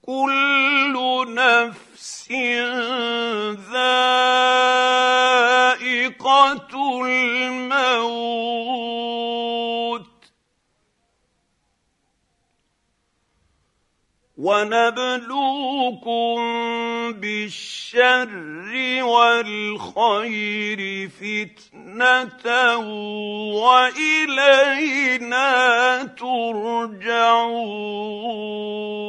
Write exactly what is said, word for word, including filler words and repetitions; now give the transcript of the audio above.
كل نفس ذائقة الموت ونبلوكم بالشر والخير فتنة وإلينا ترجعون.